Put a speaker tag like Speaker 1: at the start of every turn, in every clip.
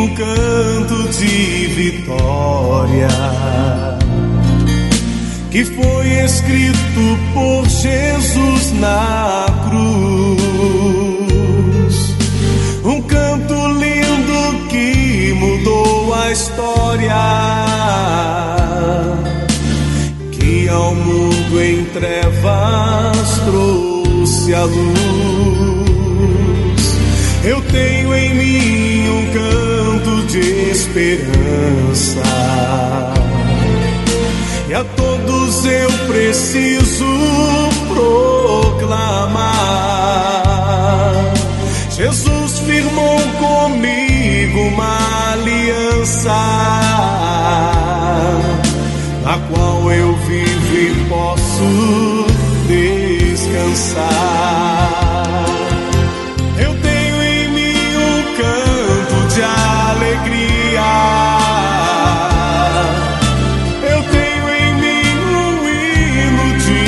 Speaker 1: um canto de vitória que foi escrito por Jesus na cruz. Um canto lindo que mudou a história, que ao mundo em trevas trouxe a luz. Eu tenho em mim um canto de esperança, e a todos eu preciso proclamar. Jesus firmou comigo uma aliança, na qual eu vivo e posso descansar. Eu tenho em mim um canto de alegria, eu tenho em mim um hino de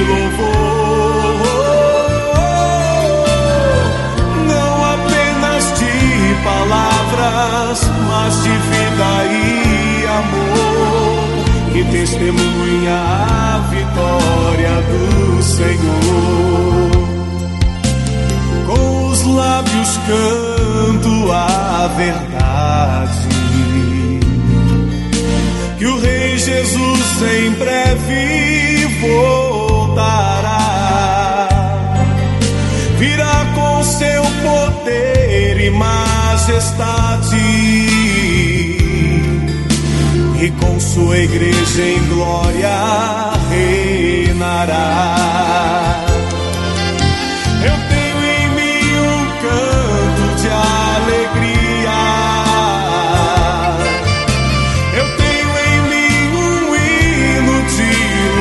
Speaker 1: louvor, não apenas de palavras, mas de vida e amor, que testemunha a vitória do Senhor. Com os lábios canto a verdade, que o Rei Jesus em breve voltará, virá com seu poder e majestade, e com sua igreja em glória reinará. Eu tenho em mim um canto de alegria, eu tenho em mim um hino de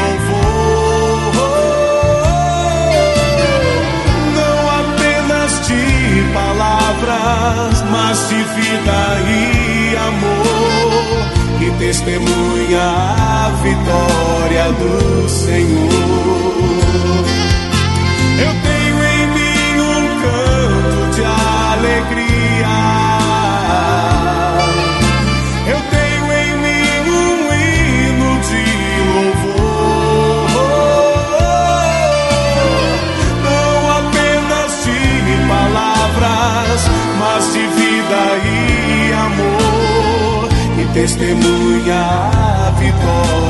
Speaker 1: louvor, não apenas de palavras, mas de vida e amor, que testemunha a vitória do Senhor. Eu tenho em mim um canto de alegria, eu tenho em mim um hino de louvor, não apenas de palavras, mas de vida e amor, que testemunha a vitória